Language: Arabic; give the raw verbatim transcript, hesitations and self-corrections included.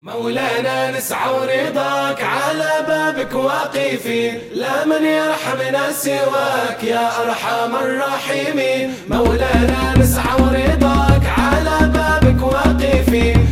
مولانا نسعى ورضاك على بابك واقفين، لا من يرحمنا سواك يا أرحم الراحمين. مولانا نسعى ورضاك على بابك واقفين،